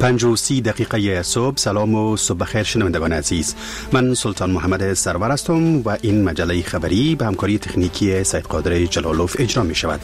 5:30 صبح. سلام و صبح بخیر شنوندگان عزیز. من سلطان محمد سرور هستم و این مجله خبری به همکاری تکنیکی سید قادر جلالوف اجرا می شود.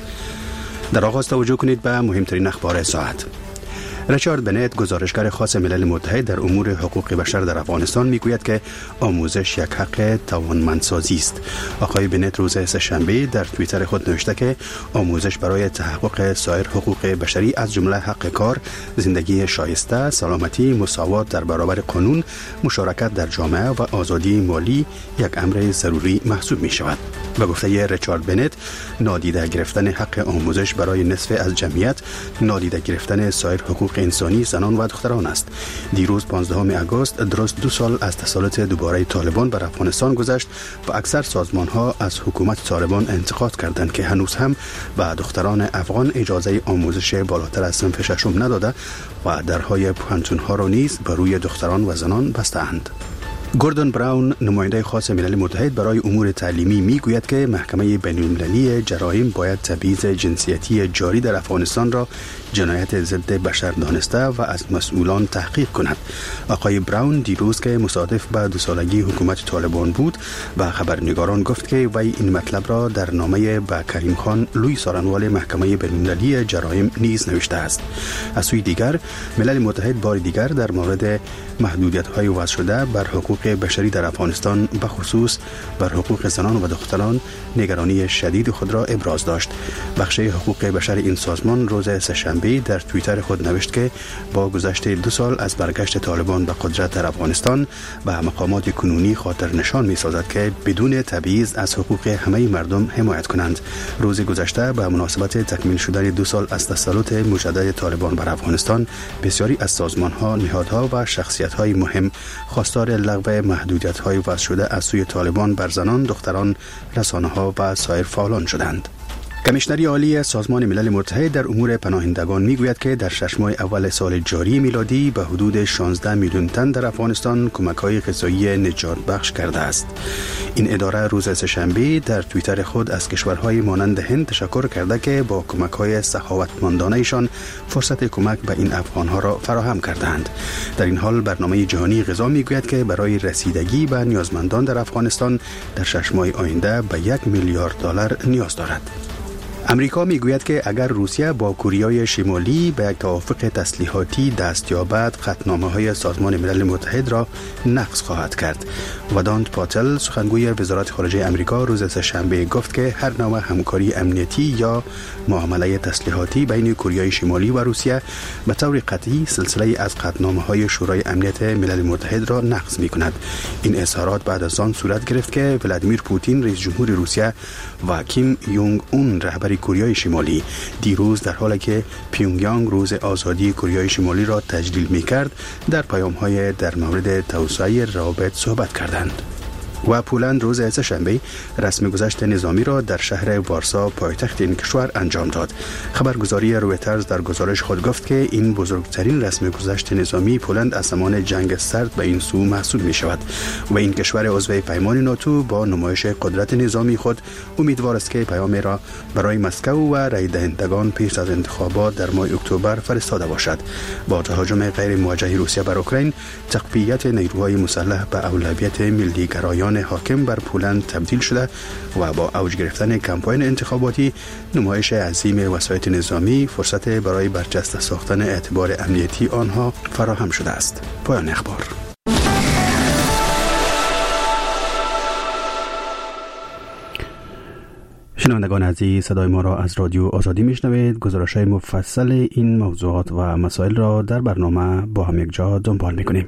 در آغاز توجه کنید به مهمترین اخبار ساعت. ریچارد بنت، گزارشگر خاص ملل متحد در امور حقوق بشر در افغانستان، میگوید که آموزش یک حق توانمندسازی است. آقای بنت روز سه‌شنبه در توییتر خود نوشته که آموزش برای تحقق سایر حقوق بشری از جمله حق کار، زندگی شایسته، سلامتی، مساوات در برابر قانون، مشارکت در جامعه و آزادی مالی یک امر ضروری محسوب می شود. به گفته ریچارد بنت، نادیده گرفتن حق آموزش برای نصف از جمعیت نادیده گرفتن سایر حقوق انسانی زنان و دختران است. دیروز 15 آگوست درست 2 سال از تسلط دوباره طالبان بر افغانستان گذشت و اکثر سازمان‌ها از حکومت طالبان انتقاد کردند که هنوز هم به دختران افغان اجازه آموزش بالاتر از صنف ششم نداده و درهای پوهنتون‌ها را نیز بر روی دختران و زنان بسته‌اند. گوردون براون، نماینده خاص ملل متحد برای امور تعلیمی، میگوید که محکمه بین‌المللی جرایم باید تبعیض جنسیتی جاری در افغانستان را جنایت ضد بشر دانسته و از مسئولان تحقیق کند. آقای براون دیروز که مصادف به 2 سالگی حکومت طالبان بود به خبرنگاران گفت که وی این مطلب را در نامه به کریم خان، لوی سارنوال محکمه بین‌المللی جرایم نیز نوشته است. از سوی دیگر ملل متحد بار دیگر در مورد محدودیت‌های وضع شده بر حقوق بشری در افغانستان، به خصوص بر حقوق زنان و دختران، نگرانی شدید خود را ابراز داشت. بخش حقوق بشر این سازمان روز سه‌شنبه در توییتر خود نوشت که با گذشت 2 سال از برگشت طالبان به قدرت در افغانستان به مقامات کنونی خاطر نشان می‌سازد که بدون تبعیض از حقوق همه مردم حمایت کنند. روز گذشته به مناسبت تکمیل شدن 2 سال از تسلط مجدد طالبان بر افغانستان، بسیاری از سازمان‌ها، نهادها و شخصیت‌های مهم خواستار لغو محدودیت‌های وضع شده از سوی طالبان بر زنان، دختران، رسانه‌ها و سایر فعالان شدند. کمیشنری عالی سازمان ملل متحد در امور پناهندگان میگوید که در 6 ماه اول سال جاری میلادی به حدود 16 میلیون تن در افغانستان کمک‌های غذایی نجات بخش کرده است. این اداره روز سه‌شنبه در توییتر خود از کشورهای مانند هند تشکر کرده که با کمک‌های سخاوتمندانه‌شان فرصت کمک به این افغان‌ها را فراهم کردند. در این حال برنامه جهانی غذا میگوید که برای رسیدگی به نیازمندان در افغانستان در 6 ماه آینده به $1 میلیارد نیاز دارد. امریکا میگوید که اگر روسیه با کره شمالی به یک توافق تسلیحاتی دست یابد، قطعنامه‌های سازمان ملل متحد را نقض خواهد کرد. ودانت پاتل، سخنگوی وزارت خارجه امریکا، روز سه‌شنبه گفت که هر نوع همکاری امنیتی یا معامله تسلیحاتی بین کره شمالی و روسیه به طور قطعی سلسله از قطعنامه‌های شورای امنیت ملل متحد را نقض می‌کند. این اظهارات بعد از آن صورت گرفت که ولادیمیر پوتین، رئیس جمهور روسیه، و کیم یونگ اون، رهبر کره شمالی، دیروز در حالی که پیونگیانگ روز آزادی کره شمالی را تجلیل می‌کرد، در پیام‌های در مورد توسعه روابط صحبت کردند. و پولند روز سه‌شنبه رسم گذشت نظامی را در شهر وارسا، پایتخت این کشور، انجام داد. خبرگزاری رویترز در گزارش خود گفت که این بزرگترین رسم گذشت نظامی پولند از زمان جنگ سرد به این سو محسوب می شود و این کشور عضو پیمان ناتو با نمایش قدرت نظامی خود امیدوار است که پیامی را برای مسکو و رای دهندگان پیش از انتخابات در ماه اکتبر فرستاده باشد. با تهاجم غیر موجه روسیه بر اوکراین، تقویت نیروهای مسلح به اولویت ملی گرایان حاکم بر پولند تبدیل شده و با اوج گرفتن کمپاین انتخاباتی، نمایش عظیم وسایط نظامی فرصت برای برجسته ساختن اعتبار امنیتی آنها فراهم شده است. پایان اخبار. شنوندگان عزیز، صدای ما را از رادیو آزادی میشنوید. گزارش‌های مفصل این موضوعات و مسائل را در برنامه با هم یک جا دنبال می‌کنیم.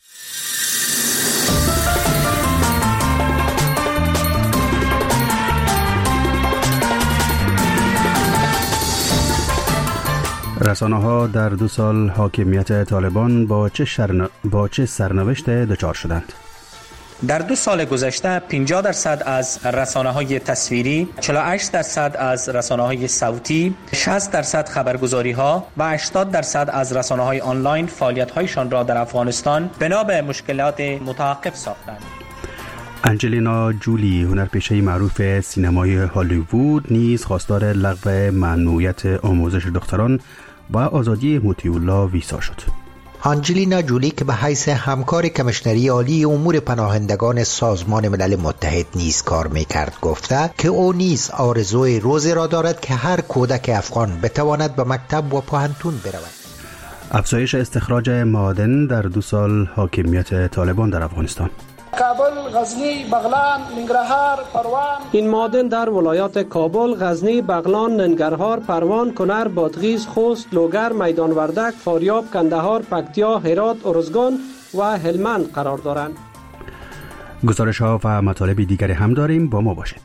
رسانه‌ها در 2 سال حاکمیت طالبان با چه سرنوشت دچار شدند؟ در 2 سال گذشته 50% از رسانه‌های تصویری، 48% از رسانه‌های صوتی، 60% خبرگزاری‌ها و 80% از رسانه‌های آنلاین فعالیت‌هایشان را در افغانستان بنا به مشکلات متوقف ساختند. انجلینا جولی، هنرپیشه معروف سینمای هالیوود، نیز خواستار لغو ممنوعیت آموزش دختران و آزادی مطیع الله ویزا شد. آنجلینا جولی که به حیث همکار کمیشنری عالی امور پناهندگان سازمان ملل متحد نیز کار می‌کرد گفته که او نیز آرزوی روزی را دارد که هر کودک افغان بتواند به مکتب و پوهنتون برود. افزایش استخراج معادن در 2 سال حاکمیت طالبان در افغانستان. کابل، غزنی، بغلان، ننگرهار، پروان. این معادن در ولایات کابل، غزنی، بغلان، ننگرهار، پروان، کنر، بادغیس، خوست، لوگر، میدان وردک، فاریاب، کندهار، پکتیا، هرات، ارزگان و هلمند قرار دارند. گزارش ها و مطالب دیگری هم داریم، با ما باشید.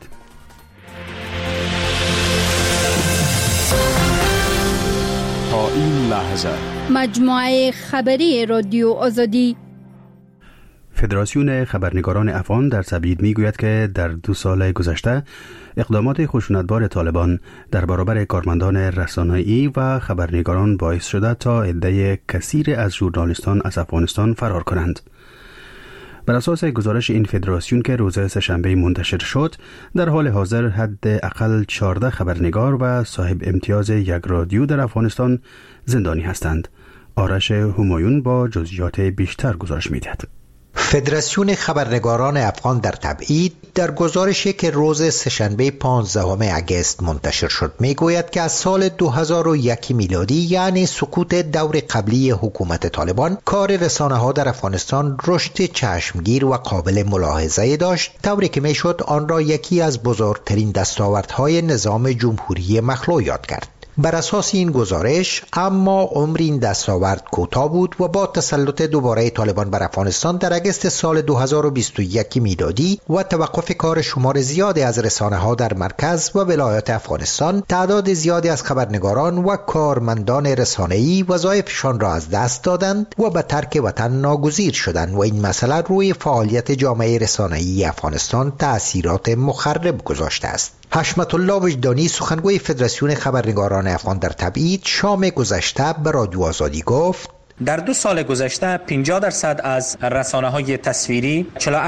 تا این لحظه مجموعه خبری رادیو آزادی. فدراسیون خبرنگاران افغان در تبعید میگوید که در 2 سال گذشته اقدامات خشونتبار طالبان در برابر کارمندان رسانه‌ای و خبرنگاران باعث شده تا عده کثیر از ژورنالیستان از افغانستان فرار کنند. بر اساس گزارش این فدراسیون که روز سه‌شنبه منتشر شد، در حال حاضر حداقل 14 خبرنگار و صاحب امتیاز یک رادیو در افغانستان زندانی هستند. آرش همایون با جزئیات بیشتر گزارش می‌دهد. فدراسیون خبرنگاران افغان در تبعید در گزارشی که روز سه‌شنبه 15 اگست منتشر شد میگوید که از سال 2001 میلادی، یعنی سقوط دور قبلی حکومت طالبان، کار رسانه‌ها در افغانستان رشد چشمگیر و قابل ملاحظه داشت، طوری که میشد آن را یکی از بزرگترین دستاوردهای نظام جمهوری مخلوع یاد کرد. بر اساس این گزارش اما عمر این دستاورد کوتاه بود و با تسلط دوباره طالبان بر افغانستان در اگست سال 2021 میلادی و توقف کار شمار زیادی از رسانه‌ها در مرکز و ولایات افغانستان، تعداد زیادی از خبرنگاران و کارمندان رسانه‌ای وظایفشان را از دست دادند و به ترک وطن ناگزیر شدند و این مسئله روی فعالیت جامعه رسانه‌ای افغانستان تأثیرات مخرب گذاشته است. حشمت الله وجدانی، سخنگوی فدراسیون خبرنگاران افغان در تبعید، شام گذشته به رادیو آزادی گفت: در 2 سال گذشته 50% از رسانه‌های تصویری،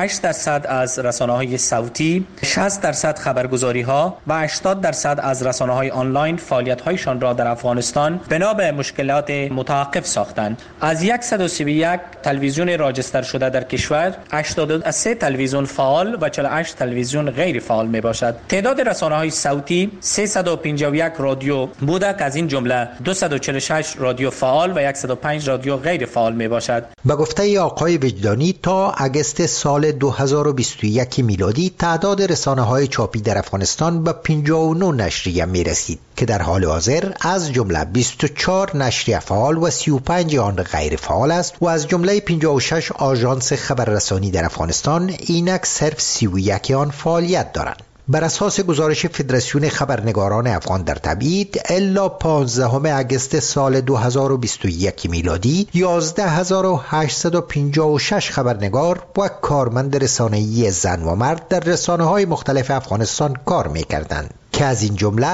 48% از رسانه‌های صوتی، 60% خبرگزاری‌ها و 80% از رسانه‌های آنلاین فعالیت‌هایشان را در افغانستان بنا به مشکلات متوقف ساختند. از 131 تلویزیون راجستر شده در کشور، 83 تلویزیون فعال و 48 تلویزیون غیر فعال میباشد. تعداد رسانه‌های صوتی 351 رادیو بوده که از این جمله 246 رادیو فعال و 105 رادیو غیر فعال می باشد. به گفته آقای وجدانی، تا اگست سال 2021 میلادی تعداد رسانه‌های چاپی در افغانستان به 59 نشریه می رسید که در حال حاضر از جمله 24 نشریه فعال و 35 آن غیر فعال است و از جمله 56 آژانس خبررسانی در افغانستان اینک صرف 31 آن فعالیت دارند. بر اساس گزارش فدراسیون خبرنگاران افغان در تبعید، الا 15 اگست سال 2021 میلادی 11856 خبرنگار و کارمند رسانه‌ای زن و مرد در رسانه‌های مختلف افغانستان کار می‌کردند که از این جمله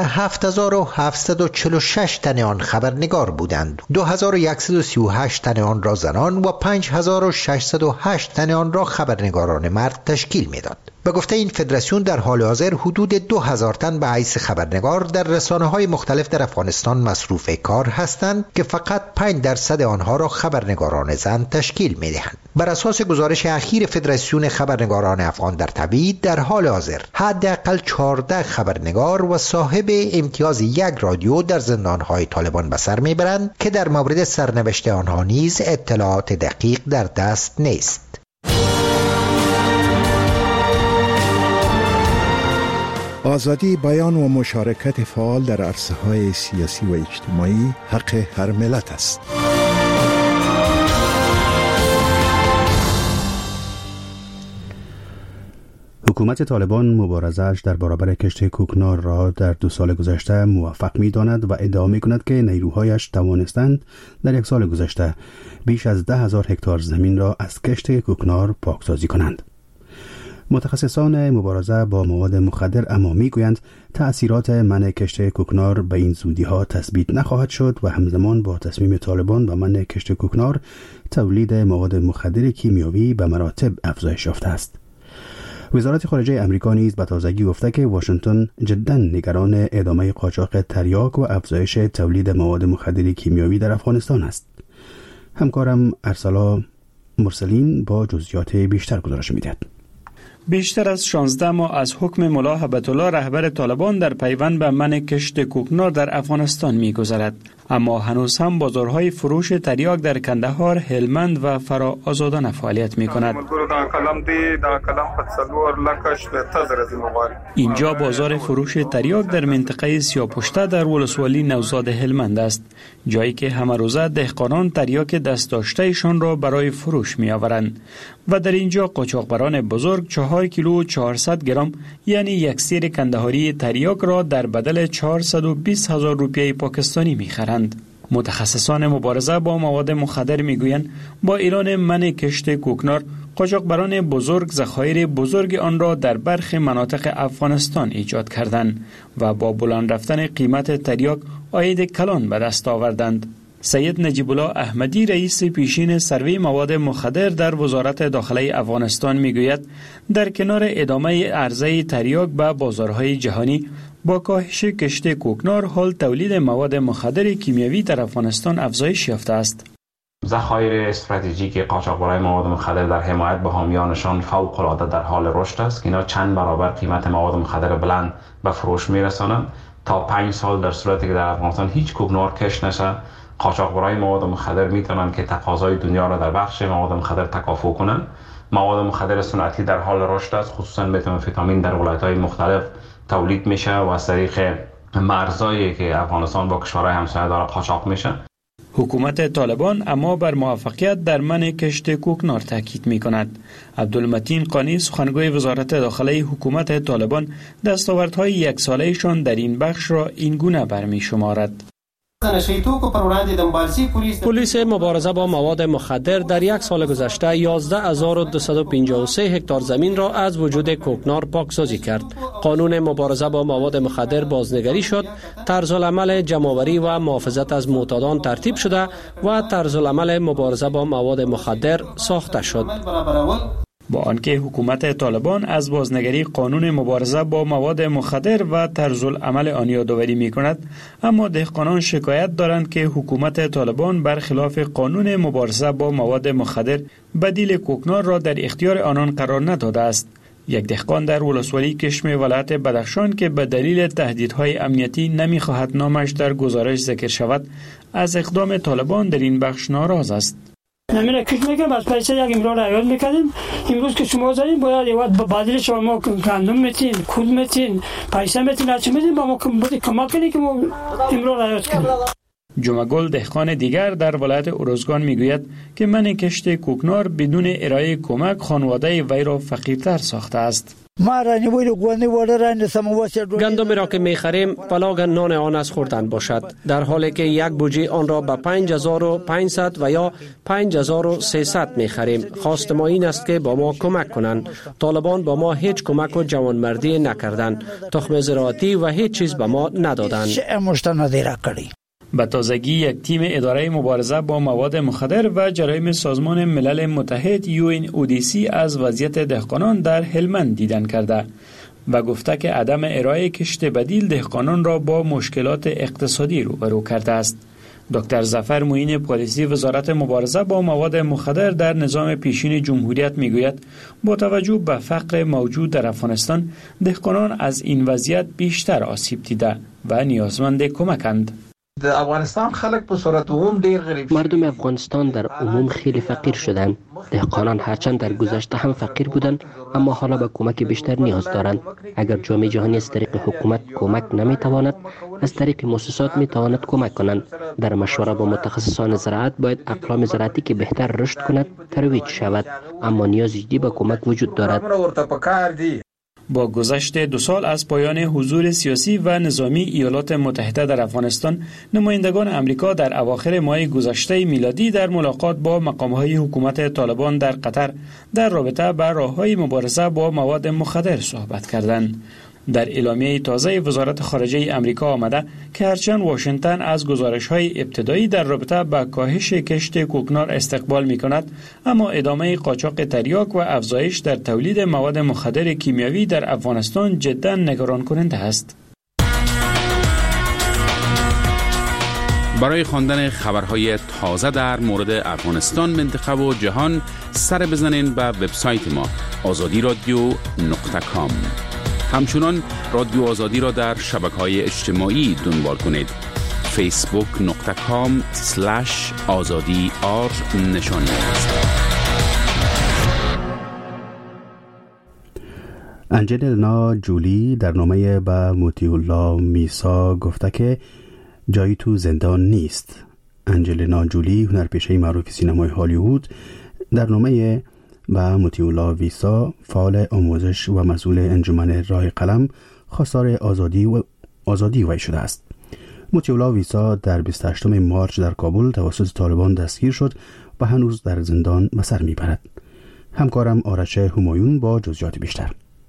7746 تن آن خبرنگار بودند، 2138 تن آن را زنان و 5608 تن آن را خبرنگاران مرد تشکیل می‌داد. به گفته این فدراسیون، در حال حاضر حدود 2000 تن به حیث خبرنگار در رسانه‌های مختلف در افغانستان مصروف کار هستند که فقط 5% آنها را خبرنگاران زن تشکیل می‌دهند. بر اساس گزارش اخیر فدراسیون خبرنگاران افغان در تبعید، در حال حاضر حداقل 14 خبرنگار و صاحب امتیاز یک رادیو در زندان‌های طالبان به سر می‌برند که در مورد سرنوشت آنها نیز اطلاعات دقیق در دست نیست. آزادی بیان و مشارکت فعال در عرصه‌های سیاسی و اجتماعی حق هر ملت است. حکومت طالبان مبارزه‌اش در برابر کشت کوکنار را در 2 سال گذشته موفق می‌داند و ادعا می‌کند که نیروهایش توانستند در 1 سال گذشته بیش از 10,000 هکتار زمین را از کشت کوکنار پاکسازی کنند. متخصصان مبارزه با مواد مخدر اما میگویند تأثیرات منع کشت کوکنار به این زودی‌ها تثبیت نخواهد شد و همزمان با تصمیم طالبان به منع کشت کوکنار، تولید مواد مخدر کیمیاوی به مراتب افزایش یافته است. وزارت خارجه امریکا نیز به تازگی گفته که واشنگتن جداً نگران ادامه قاچاق تریاک و افزایش تولید مواد مخدر کیمیاوی در افغانستان است. همکارم ارسلا مرسلین با جزئیات بیشتر گزارش می‌دهد. بیشتر از 16 ماه از حکم ملا هبت الله رهبر طالبان در پیوند به منع کشت کوکنار در افغانستان می‌گذرد، اما هنوز هم بازارهای فروش تریاک در کندهار، هلمند و فرا آزادانه فعالیت می‌کند. اینجا بازار فروش تریاک در منطقه سیاپشته در ولسوالی نوزاد هلمند است، جایی که همه روزه دهقانان تریاک دست داشته‌شان را برای فروش می‌آورند و در اینجا قاچاقبران بزرگ 4 کیلو و 400 گرم یعنی یک سیر کندهاری تریاک را در بدل 420,000 روپیه پاکستانی می‌خرند. متخصصان مبارزه با مواد مخدر میگویند با اعلان منع کشت کوکنار، قاچاقبران بزرگ ذخایر بزرگ آن را در برخی مناطق افغانستان ایجاد کردند و با بلند رفتن قیمت تریاک عاید کلان به دست آوردند. سید نجیب الله احمدی رئیس پیشین سروی مواد مخدر در وزارت داخله افغانستان میگوید در کنار ادامه عرضه تریاک به بازارهای جهانی، با کاهش کشت کوکنار حال تولید مواد مخدر کیمیایی در افغانستان افزایش یافته است. ذخایر استراتژیک قاچاقبرای مواد مخدر در حمایت به حامیانشان فوق العاده در حال رشد است که اینا چند برابر قیمت مواد مخدر بلند به فروش میرسانند. تا 5 سال در صورتی که در افغانستان هیچ کوکنار کشت نشه، قاچاقبرای مواد مخدر میتونن که تقاضای دنیا را در بخش مواد مخدر تکافؤ کنند. مواد مخدر صنعتی در حال رشد است، خصوصا متامفتامین در ولایت‌های مختلف تولید میشه و از طریق مرزایی که افغانستان با کشورهای همسایه داره قاچاق میشه. حکومت طالبان اما بر موفقیت در منع کشت کوکنار تاکید میکند. عبدالمتین قانی سخنگوی وزارت داخله حکومت طالبان دستاوردهای یک سالهشان در این بخش را این گونه برمی‌شمارد. پلیس مبارزه با مواد مخدر در یک سال گذشته 11253 هکتار زمین را از وجود کوکنار پاکسازی کرد. قانون مبارزه با مواد مخدر بازنگری شد، طرزالعمل جمع‌آوری و محافظت از معتادان ترتیب شده و طرزالعمل مبارزه با مواد مخدر ساخته شد. با آنکه حکومت طالبان از بازنگری قانون مبارزه با مواد مخدر و طرزالعمل آن یادآوری می‌کند، اما دهقانان شکایت دارند که حکومت طالبان برخلاف قانون مبارزه با مواد مخدر بدیل کوکنار را در اختیار آنان قرار نداده است. یک دهقان در ولسوالی کشم ولایت بدخشان که به دلیل تهدیدهای امنیتی نمی‌خواهد نامش در گزارش ذکر شود، از اقدام طالبان در این بخش ناراض است. نمیره کش میکنم از پیسه یک امرار عیاد میکردیم. امروز که شما داریم باید یه وقت بدیل شما گندم میتین، کود میتین، پیسه میتین، هرچی میتین با ما کمک کنی که ما امرار عیاد کنیم. جمعگل دهقان دیگر در ولایت ارزگان میگوید که منع کشت کوکنار بدون ارائه کمک خانواده وی را فقیرتر ساخته است. گندمی را که میخریم بلاگ نان آن از خوردن باشد، در حالی که یک بوجی آن را به 5500 و یا 5300 میخریم. خواست ما این است که با ما کمک کنند. طالبان با ما هیچ کمک و جوانمردی نکردند، تخم زراعتی و هیچ چیز به ما ندادند. به تازگی یک تیم اداره مبارزه با مواد مخدر و جرایم سازمان ملل متحد UNODC از وضعیت دهقانان در هلمند دیدن کرده و گفته که عدم ارائه کشت بدیل دهقانان را با مشکلات اقتصادی روبرو کرده است. دکتر ظفر معین پالیسی وزارت مبارزه با مواد مخدر در نظام پیشین جمهوریت میگوید با توجه به فقر موجود در افغانستان، دهقانان از این وضعیت بیشتر آسیب دیده و نیازمند کمکند. مردم افغانستان در عموم خیلی فقیر شدند. دهقانان هرچند در گذشته هم فقیر بودند، اما حالا به کمک بیشتر نیاز دارند. اگر جامعه جهانی از طریق حکومت کمک نمیتواند، از طریق مؤسسات میتواند کمک کنند. در مشوره با متخصصان زراعت باید اقلام زراعتی که بهتر رشد کند ترویج شود، اما نیاز جدی به کمک وجود دارد. با گذشت 2 سال از پایان حضور سیاسی و نظامی ایالات متحده در افغانستان، نمایندگان امریکا در اواخر ماه گذشته میلادی در ملاقات با مقام‌های حکومت طالبان در قطر در رابطه با راه‌های مبارزه با مواد مخدر صحبت کردند. در اعلامیه تازه وزارت خارجه امریکا آمده که هرچند واشنگتن از گزارش‌های ابتدایی در رابطه با کاهش کشت کوکنار استقبال می‌کند، اما ادامه قاچاق تریاک و افزایش در تولید مواد مخدر کیمیایی در افغانستان جداً نگران کننده است. برای خواندن خبرهای تازه در مورد افغانستان، منطقه و جهان سر بزنین به وبسایت ما azadiradio.com. همچنان رادیو آزادی را در شبکه‌های اجتماعی دنبال کنید. facebook.com/azadi_r نشانی است. انجلینا جولی در نامه به مطیع الله میسا گفته که جایی تو زندان نیست. انجلینا جولی، هنرپیشه معروف سینمای هالیوود، در نامه به مطیع الله ویسا، فعال آموزش و مسئول انجمن راه قلم، خواستار آزادی وی شده است. مطیع الله ویسا در 28 مارچ در کابل توسط طالبان دستگیر شد و هنوز در زندان به سر میبرد. همکارم آرش همایون با جزئیات بیشتر.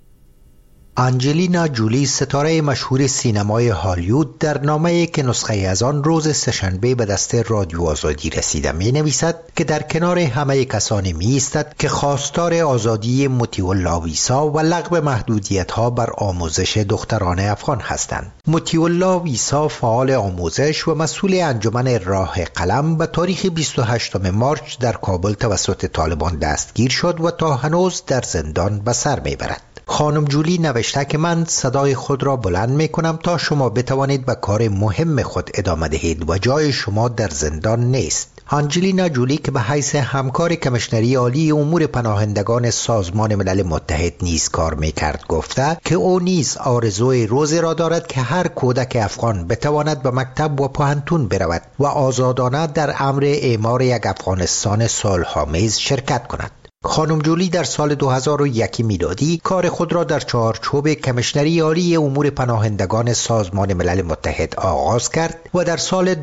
انجلینا جولی، ستاره مشهور سینمای هالیوود، در نامه‌ای که نسخه از آن روز سه‌شنبه به دست رادیو آزادی رسیده می نویسد که در کنار همه کسانی می ایستد که خواستار آزادی مطیع الله ویسا و لغو محدودیت‌ها بر آموزش دختران افغان هستند. مطیع الله ویسا، فعال آموزش و مسئول انجمن راه قلم، به تاریخ 28 مارچ در کابل توسط طالبان دستگیر شد و تا هنوز در زندان به سر می برد. خانم جولی نوشته که من صدای خود را بلند می کنم تا شما بتوانید به کار مهم خود ادامه دهید و جای شما در زندان نیست. انجلینا جولی که به حیث همکار کمیشنری عالی امور پناهندگان سازمان ملل متحد نیز کار می کرد گفته که او نیز آرزوی روزی را دارد که هر کودک افغان بتواند به مکتب و پوهنتون برود و آزادانه در امر اعمار یک افغانستان صلح‌آمیز شرکت کند. خانم جولی در سال 2001 میلادی کار خود را در چارچوب کمیشنری عالی امور پناهندگان سازمان ملل متحد آغاز کرد و در سال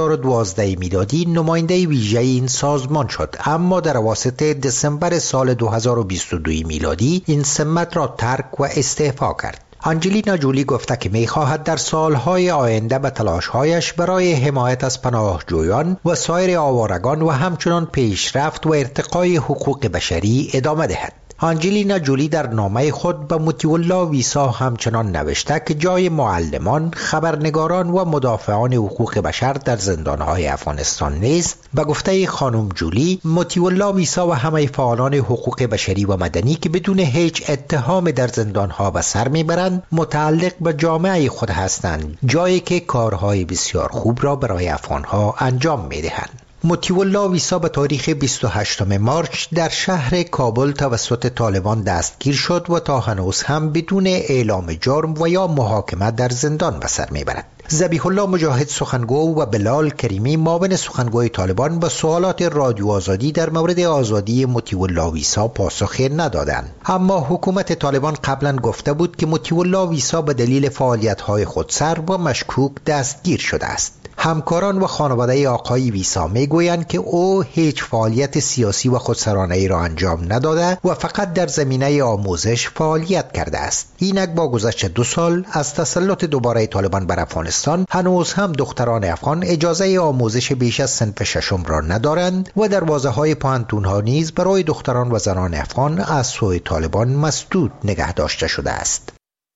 2012 میلادی نماینده ویژه این سازمان شد، اما در اواسط دسامبر سال 2022 میلادی این سمت را ترک و استعفا کرد. انجلینا جولی گفته که می‌خواهد در سالهای آینده به تلاش‌هایش برای حمایت از پناهجویان و سایر آوارگان و همچنان پیشرفت و ارتقای حقوق بشری ادامه دهد. انجلینا جولی در نامه خود به مطیع الله ویسا همچنان نوشته که جای معلمان، خبرنگاران و مدافعان حقوق بشر در زندانهای افغانستان نیست. به گفته خانم جولی، مطیع الله ویسا و همه فعالان حقوق بشری و مدنی که بدون هیچ اتهام در زندانها به سر میبرند متعلق به جامعه خود هستند، جایی که کارهای بسیار خوب را برای افغانها انجام میدهند. مطیع الله ویسا به تاریخ 28 مارچ در شهر کابل توسط طالبان دستگیر شد و تا هنوز هم بدون اعلام جرم و یا محاکمه در زندان به سر میبرد. ذبیح الله مجاهد سخنگو و بلال کریمی معاون سخنگوی طالبان به سوالات رادیو آزادی در مورد آزادی مطیع الله ویسا پاسخی ندادند، اما حکومت طالبان قبلا گفته بود که مطیع الله ویسا به دلیل فعالیت‌های خودسر و مشکوک دستگیر شده است. همکاران و خانواده آقای ویسا میگویند که او هیچ فعالیت سیاسی و خودسرانه‌ای را انجام نداده و فقط در زمینه آموزش فعالیت کرده است. اینک با گذشت 2 سال از تسلط دوباره طالبان بر افغانستان، هنوز هم دختران افغان اجازه آموزش بیش از صنف 6 را ندارند و دروازه‌های پوهنتون‌ها نیز برای دختران و زنان افغان از سوی طالبان مسدود نگه داشته شده است.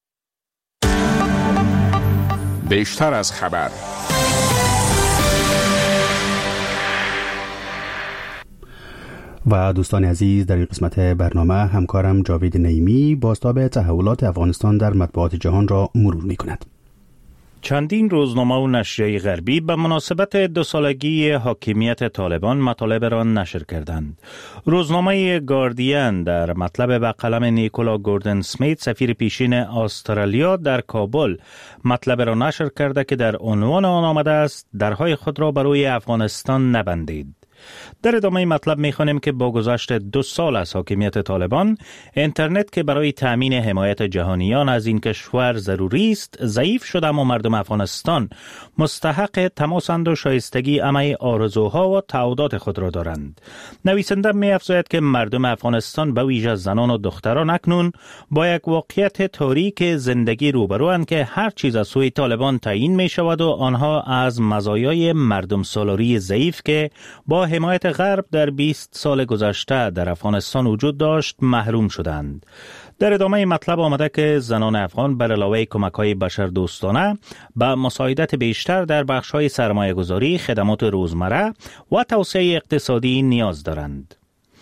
بیشتر از خبر. و دوستان عزیز، در این قسمت برنامه همکارم جاوید نعیمی بازتاب تحولات افغانستان در مطبوعات جهان را مرور می کند. چندین روزنامه و نشریه غربی به مناسبت 2 سالگی حاکمیت طالبان مطالب را نشر کردند. روزنامه گاردین در مطلب به قلم نیکولا گوردن سمیت، سفیر پیشین استرالیا در کابل، مطلب را نشر کرده که در عنوان آن آمده است درهای خود را برای افغانستان نبندید. در ادامه مطلب می‌خوانیم که با گذشت 2 سال از حاکمیت طالبان، اینترنت که برای تأمین حمایت جهانیان از این کشور ضروری است، ضعیف شده، اما مردم افغانستان مستحق تماسند و شایستگی همه آرزوها و تعهدات خود را دارند. نویسنده می‌افزاید که مردم افغانستان به ویژه زنان و دختران اکنون با یک واقعیت تاریک زندگی روبروند که هر چیز از سوی طالبان تعیین می‌شود و آنها از مزایای مردم سالاری ضعیف که با حمایت غرب در 20 سال گذشته در افغانستان وجود داشت محروم شدند. در ادامه مطلب آمده که زنان افغان بر علاوه کمک‌های بشردوستانه به مساعدت بیشتر در بخش‌های سرمایه‌گذاری، خدمات روزمره و توسعه اقتصادی نیاز دارند.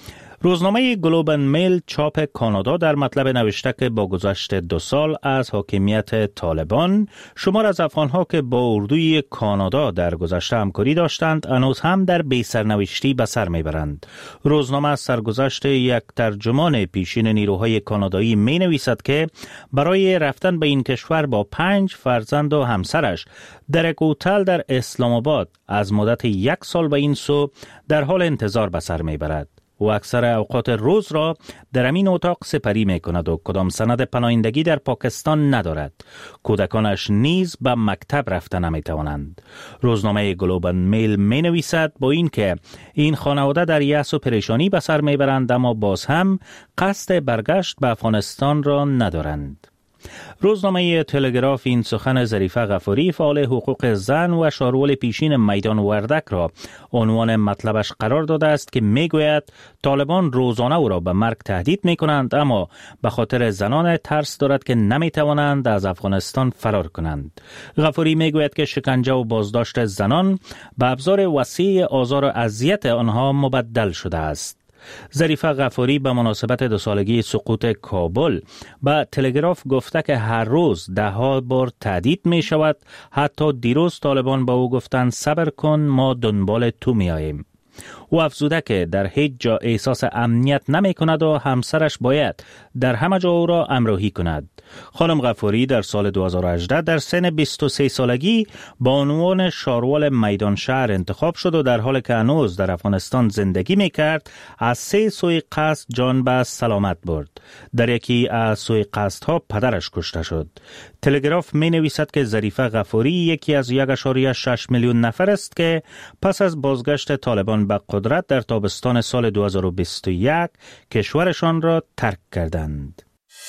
روزنامه گلوب اند میل چاپ کانادا در مطلب نوشته که با گذشت 2 سال از حاکمیت طالبان، شمار از افغانها که با اردوی کانادا در گذشته همکاری داشتند هنوز هم در بی‌سرنوشتی به سر میبرند. روزنامه از سرگذشت یک ترجمان پیشین نیروهای کانادایی می نویسد که برای رفتن به این کشور با 5 فرزند و همسرش در یک هتل در اسلام آباد از مدت 1 سال به این سو در حال انتظار به سر میبرد و اکثر اوقات روز را در امین اتاق سپری می کند و کدام سند پناهندگی در پاکستان ندارد. کودکانش نیز به مکتب رفته نمی توانند. روزنامه گلوب اند میل می نویسد با این که این خانواده در یأس و پریشانی به سر می برند اما باز هم قصد برگشت به افغانستان را ندارند. روزنامه تلگراف این سخن ظریفه غفاری فعال حقوق زن و شارول پیشین میدان وردک را عنوان مطلبش قرار داده است که میگوید طالبان روزانه او را به مرگ تهدید می کنند اما به خاطر زنان ترس دارد که نمی توانند از افغانستان فرار کنند. غفاری میگوید که شکنجه و بازداشت زنان به ابزار وسیع آزار و اذیت آنها مبدل شده است. ظریفه غفاری به مناسبت 2 سالگی سقوط کابل به تلگراف گفته که هر روز 10 بار تهدید می شود. حتی دیروز طالبان با او گفتند صبر کن ما دنبال تو می آییم. او افزوده که در هیچ جا احساس امنیت نمی کند و همسرش باید در همه جا او را همراهی کند. خانم غفاری در سال 2018 در سن 23 سالگی با عنوان شارول میدان شهر انتخاب شد و در حالی که هنوز در افغانستان زندگی می کرد از 3 سوی قصد جان به سلامت برد. در یکی از سوی قصدها پدرش کشته شد. تلگراف می نویسد که ظریفه غفاری یکی از 1.6 میلیون نفر است که پس از بازگشت طالبان به قدرت در تابستان سال 2021 کشورشان را ترک کردند.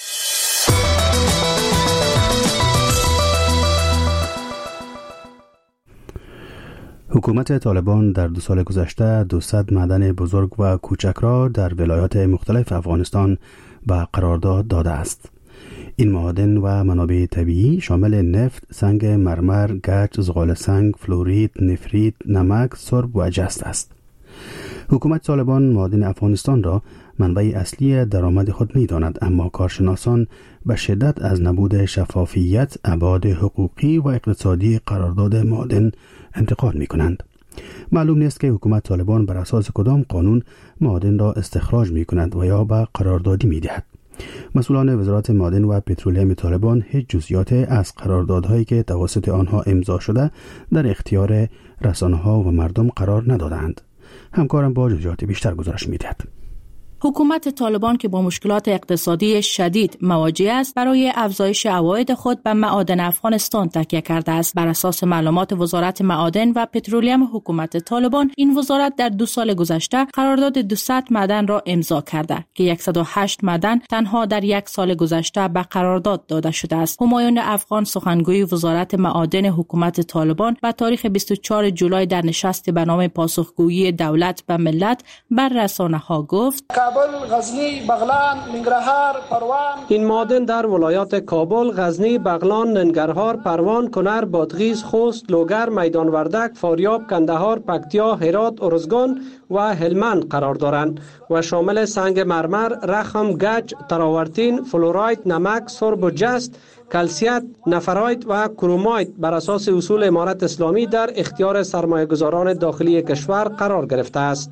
حکومت طالبان در 2 سال گذشته 200 معدن بزرگ و کوچک را در ولایات مختلف افغانستان به قرارداد داده است. این معادن و منابع طبیعی شامل نفت، سنگ مرمر، گچ، زغال سنگ، فلورید، نفریت، نمک، سرب و جست است. حکومت طالبان معادن افغانستان را منبع اصلی درآمد خود می داند، اما کارشناسان به شدت از نبود شفافیت، ابعاد حقوقی و اقتصادی قرارداد معادن انتقاد می کنند. معلوم نیست که حکومت طالبان بر اساس کدام قانون معادن را استخراج می کند و یا به قراردادی می دهد. مسئولان وزارت معادن و پترولیم طالبان هیچ جزئیات از قراردادهایی که توسط آنها امضا شده در اختیار رسانه‌ها و مردم قرار ندادند. همکارم با جزئیات بیشتر گزارش می‌دهد. حکومت طالبان که با مشکلات اقتصادی شدید مواجه است برای افزایش عواید خود به معادن افغانستان تکیه کرده است. بر اساس معلومات وزارت معادن و پترولیم حکومت طالبان، این وزارت در 2 سال گذشته قرارداد 200 معدن را امضا کرده که 108 معدن تنها در 1 سال گذشته به قرارداد داده شده است. همایون افغان سخنگوی وزارت معادن حکومت طالبان به تاریخ 24 جولای در نشست به نام پاسخگویی دولت به ملت بر رسانه‌ها گفت: کابل، غزنی، بغلان، ننگرهار، پروان. این معادن در ولایات کابل، غزنی، بغلان، ننگرهار، پروان، کنر، بادغیس، خوست، لوگر، میدان وردک، فاریاب، کندهار، پکتیا، هرات، ارزگان و هلمند قرار دارند و شامل سنگ مرمر، رخم، گچ، تراورتین، فلوراید، نمک، سرب و جست، کلسیت، نفراید و کروماید بر اساس اصول امارت اسلامی در اختیار سرمایه‌گذاران داخلی کشور قرار گرفته است.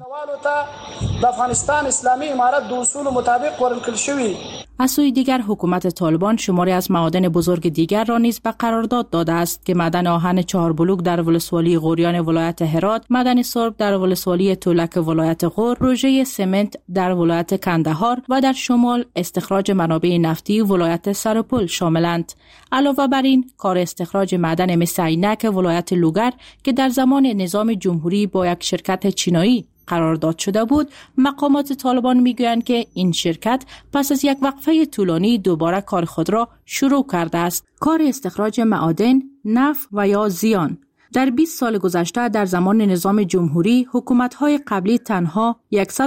در افغانستان اسلامی امارت دو اصول مطابق ورکړل شوی. از سوی دیگر حکومت طالبان شماری از معادن بزرگ دیگر را نیز به قرارداد داده است که معدن آهن 4 بلوک در ولسوالی غوریان ولایت هرات، معدن سرب در ولسوالی تولک ولایت غور، پروژه سمنت در ولایت کندهار و در شمال استخراج منابع نفتی ولایت سرپل شاملند. علاوه بر این، کار استخراج معدن مس عینک ولایت لوگر که در زمان نظام جمهوری با یک شرکت چینایی قرارداد شده بود، مقامات طالبان میگویند که این شرکت پس از یک وقفه طولانی دوباره کار خود را شروع کرده است. کار استخراج معادن، نفت و یا زیان در 20 سال گذشته در زمان نظام جمهوری حکومت‌های قبلی تنها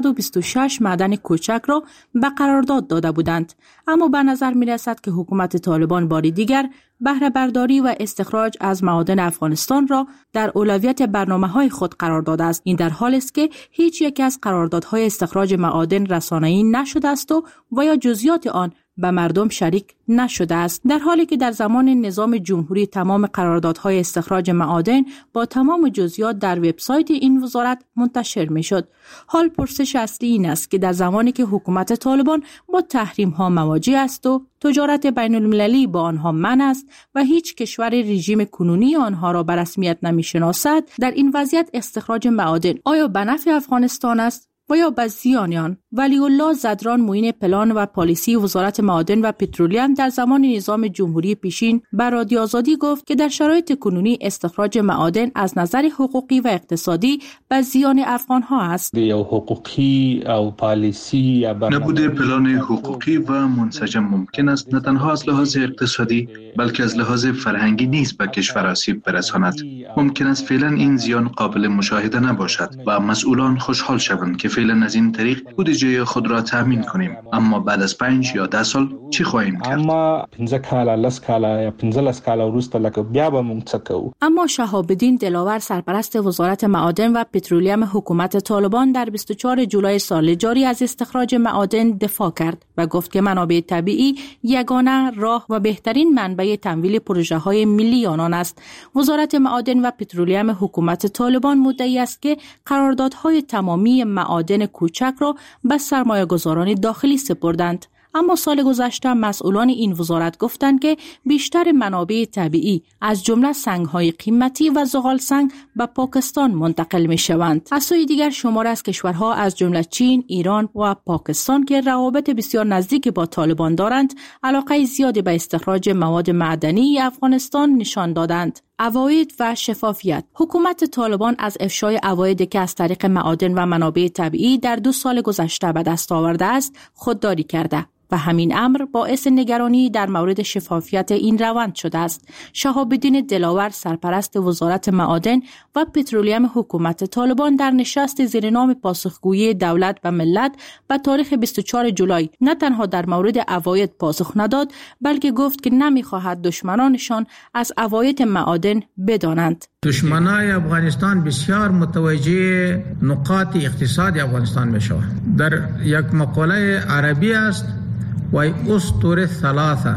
126 معدن کوچک را به قرارداد داده بودند، اما به نظر می‌رسد که حکومت طالبان بار دیگر بهره برداری و استخراج از معادن افغانستان را در اولویت برنامه‌های خود قرار داده است. این در حالی است که هیچ یک از قراردادهای استخراج معادن رسانه‌ای نشده است و یا جزئیات آن به مردم شریک نشده است، در حالی که در زمان نظام جمهوری تمام قراردادهای استخراج معادن با تمام جزئیات در وبسایت این وزارت منتشر میشد. حال پرسش اصلی این است که در زمانی که حکومت طالبان با تحریم ها مواجه است و تجارت بین المللی با آنها منع است و هیچ کشور رژیم کنونی آنها را به رسمیت نمیشناسد، در این وضعیت استخراج معادن آیا به نفع افغانستان است و یا به زیان آن؟ ولی الله زدران، معین پلان و پالیسی وزارت معادن و پترولیم در زمان نظام جمهوری پیشین به رادیو آزادی گفت که در شرایط کنونی استخراج معادن از نظر حقوقی و اقتصادی به زیان افغان ها است. یا حقوقی او پالیسی نبود پلان حقوقی و منسجم ممکن است نه تنها از لحاظ اقتصادی بلکه از لحاظ فرهنگی نیز به کشور آسیب برساند. ممکن است فعلا این زیان قابل مشاهده نباشد و مسئولان خوشحال شوند که فعلا از این طریق بودجه خود را تامین کنیم، اما بعد از 5 یا 10 سال چی خواهیم کرد؟ اما 15 کال 10 کال یا 15 کال وروسته لکه بیا به موږ څه کوو. اما شهاب الدین دلاور، سرپرست وزارت معادن و پترولیم حکومت طالبان، در 24 جولای سال جاری از استخراج معادن دفاع کرد و گفت که منابع طبیعی یگانه راه و بهترین منبع تمویل پروژه‌های ملی آنان است. وزارت معادن و پترولیم حکومت طالبان مدعی است که قراردادهای تمامی معادن کوچک را به سرمایه‌گذاران داخلی سپردند. اما سال گذشته مسئولان این وزارت گفتند که بیشتر منابع طبیعی از جمله سنگ‌های قیمتی و زغال سنگ به پاکستان منتقل می‌شوند. از سوی دیگر شماری از کشورها از جمله چین، ایران و پاکستان که روابط بسیار نزدیک با طالبان دارند، علاقه زیادی به استخراج مواد معدنی افغانستان نشان دادند. عواید و شفافیت. حکومت طالبان از افشای عوایدی که از طریق معادن و منابع طبیعی در 2 سال گذشته به دست آورده است خودداری کرده و همین امر باعث نگرانی در مورد شفافیت این روند شده است. شهاب الدین دلاور، سرپرست وزارت معادن و پترولیم حکومت طالبان، در نشست زیر نام پاسخگویی دولت و ملت به تاریخ 24 جولای نه تنها در مورد عواید پاسخ نداد، بلکه گفت که نمی‌خواهد دشمنانشان از عواید معادن بدانند. دشمنای افغانستان بسیار متوجه نقاط اقتصادی افغانستان میشوند. در یک مقوله عربی است و اسطوره ثلاثه،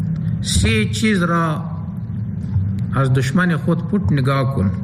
3 چیز را از دشمن خود پوت نگاه کن: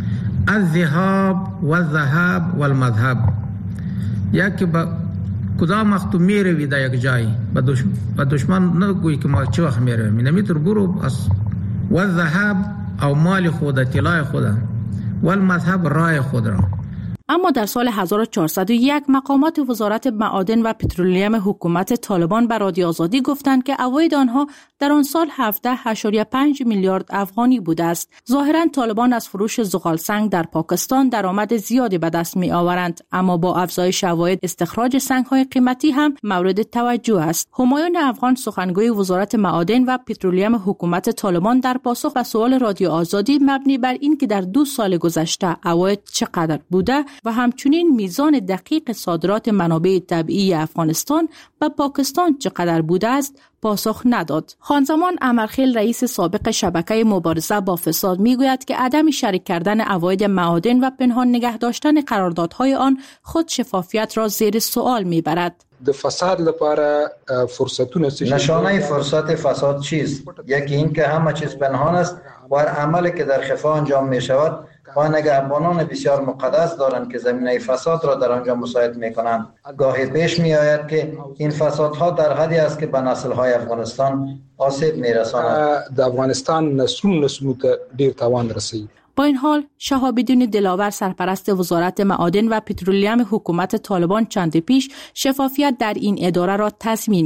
الذهاب والذهاب والمذهب. یکی با کدام وقت تو میروی در یک جایی با دشمن نگویی که ما چه وقت میرویم، نمیتر برو از والذهاب او مال خود، طلای خود، والمذهب رای خود را. اما در سال 1401 مقامات وزارت معادن و پترولیم حکومت طالبان به رادیو آزادی گفتند که عواید آنها در آن سال 17.5 میلیارد افغانی بوده است. ظاهراً طالبان از فروش زغال سنگ در پاکستان درآمد زیادی به دست می آورند، اما با افزایش عواید استخراج سنگ‌های قیمتی هم مورد توجه است. همایون افغان، سخنگوی وزارت معادن و پترولیم حکومت طالبان، در پاسخ به سوال رادیو آزادی مبنی بر این که در 2 سال گذشته عواید چقدر بوده و همچنین میزان دقیق صادرات منابع طبیعی افغانستان به پاکستان چقدر بوده است پاسخ نداد. خانزمان امرخیل، رئیس سابق شبکه مبارزه با فساد، میگوید که عدم شریک کردن عواید معادن و پنهان نگه داشتن قراردادهای آن خود شفافیت را زیر سوال میبرد. د فساد لپاره فرصتونه نشانه فرصت فساد چیست؟ یکی این که همه چیز پنهان است و هر عملی که در خفا انجام می شود و نگهبانان بسیار مقدس دارند که زمینه فساد را در آنجا مساعد می کنند. گاهی پیش می آید که این فسادها در حدی است که به نسل‌های افغانستان آسیب می رساند. د افغانستان نسلونو ته ډیر تاوان رسوي. با این حال شهاب الدین دلاور، سرپرست وزارت معادن و پترولیم حکومت طالبان، چند پیش شفافیت در این اداره را تضمین کرد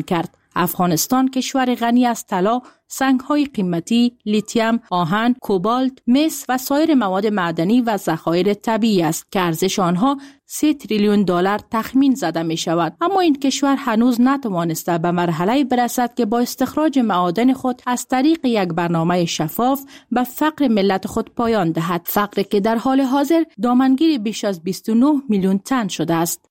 افغانستان کشور غنی از طلا، سنگ‌های قیمتی، لیتیم، آهن، کوبالت، مس و سایر مواد معدنی و ذخایر طبیعی است که ارزش آنها 3 تریلیون دلار تخمین زده می شود. اما این کشور هنوز نتوانسته به مرحله برسد که با استخراج معادن خود از طریق یک برنامه شفاف به فقر ملت خود پایان دهد. فقری که در حال حاضر دامنگیر بیش از 29 میلیون تن شده است.